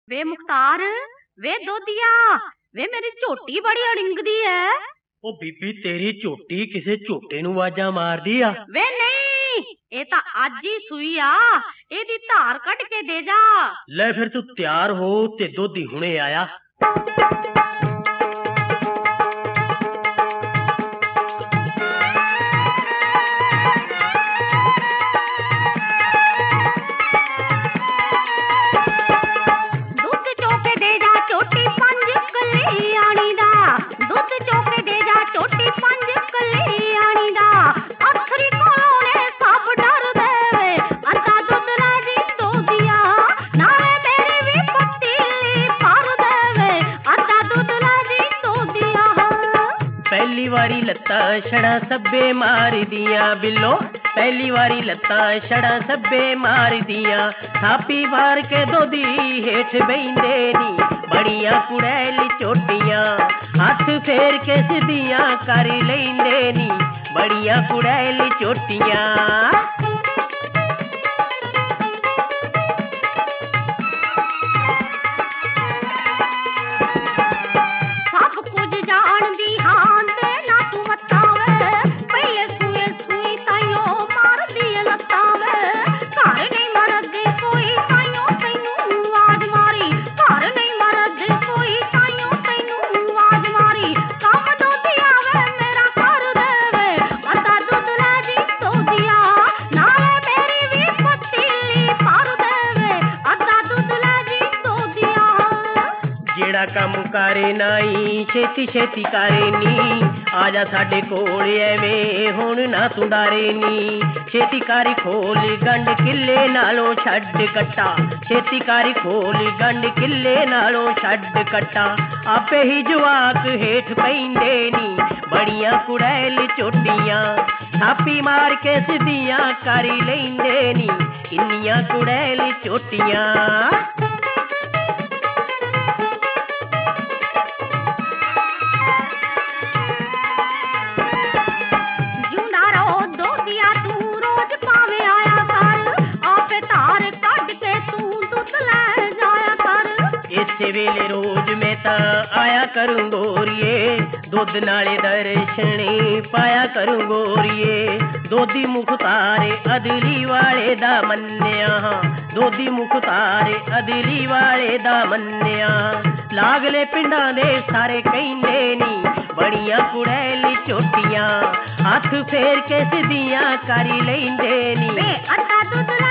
ਵੇ ਮੁਖਤਾਰ, ਵੇ ਦੋਦੀਆ, ਵੇ ਮੇਰੀ ਝੋਟੀ ਬੜੀ ਅੜਿੰਗਦੀ ਐ। ਉਹ ਬੀਬੀ ਤੇਰੀ ਝੋਟੀ ਕਿਸੇ ਝੋਟੇ ਨੂੰ ਆਵਾਜ਼ਾਂ ਮਾਰਦੀ ਆ। ਵੇ ਨਹੀਂ, ਇਹ ਤਾਂ ਅੱਜ ਹੀ ਸੂਈ ਆ, ਇਹਦੀ ਧਾਰ ਕੱਢ ਕੇ ਦੇ ਜਾ। ਲੈ ਫਿਰ ਤੂੰ ਤਿਆਰ ਹੋ ਤੇ ਦੋਧੀ ਹੁਣੇ ਆਇਆ। ਪਹਿਲੀ ਵਾਰੀ ਲੱਤਾਂ ਛੜਾਂ ਸੱਬੇ ਮਾਰਦੀਆਂ ਬਿੱਲੋ, ਪਹਿਲੀ ਵਾਰੀ ਲੱਤਾਂ ਛੜਾਂ ਸੱਬੇ ਮਾਰਦੀਆਂ, ਥਾਪੀ ਮਾਰ ਕੇ ਦੋਧੀ ਹੇਠ ਬਹਿੰਦੇ ਨੀ, ਬੜੀਆਂ ਕੁੜੈਲ ਝੋਟੀਆਂ ਹੱਥ ਫੇਰ ਕੇ ਸਿੱਧੀਆਂ ਕਰ ਲੈਂਦੇ ਨੀ, ਬੜੀਆਂ ਕੁੜੈਲ ਝੋਟੀਆਂ। ਜਿਹੜਾ ਕੰਮ ਕਰੇ ਨਾਈ ਛੇਤੀ ਛੇਤੀ ਕਰੇ ਨੀ, ਆ ਜਾ ਸਾਡੇ ਕੋਲ ਐਵੇਂ ਹੁਣ ਨਾ ਤੂੰ ਡਰੇ ਨੀ, ਛੇਤੀ ਕਾਰੀ ਖੋਲ ਗੰਢ ਕਿੱਲੇ ਨਾਲੋਂ ਛੱਡ ਕੱਟਾ, ਛੇਤੀ ਕਾਰੀ ਖੋਲ ਗੰਢ ਕਿੱਲੇ ਨਾਲੋਂ ਛੱਡ ਕੱਟਾ, ਆਪੇ ਹੀ ਜਵਾਕ ਹੇਠ ਪੈਂਦੇ ਨੀ, ਬੜੀਆਂ ਕੁੜੈਲ ਝੋਟੀਆਂ ਥਾਪੀ ਮਾਰ ਕੇ ਸਿੱਧੀਆਂ ਕਰ ਲੈਂਦੇ ਨੀ, ਇੰਨੀਆਂ ਕੁੜੈਲ ਝੋਟੀਆਂ। ਇਸੇ ਵੇਲੇ ਰੋਜ਼ ਮੈਂ ਤਾਂ ਆਇਆ ਕਰੂੰ ਗੋਰੀਏ, ਦੁੱਧ ਨਾਲੇ ਦਰਸ਼ਨ ਪਾਇਆ ਕਰੂੰ ਗੋਰੀਏ, ਦੋਧੀ ਮੁਖਤਾਰ ਅਦਲੀ ਵਾਲੇ ਦਾ ਮੰਨਿਆ, ਦੋਧੀ ਮੁਖਤਾਰ ਅਦਲੀ ਵਾਲੇ ਦਾ ਮੰਨਿਆ, ਲਾਗਲੇ ਪਿੰਡਾਂ ਦੇ ਸਾਰੇ ਕਹਿੰਦੇ ਨੀ, ਬੜੀਆਂ ਕੁੜੈਲ ਝੋਟੀਆਂ ਹੱਥ ਫੇਰ ਕੇ ਸਿੱਧੀਆਂ ਕਰ ਲੈਂਦੇ ਨੀ।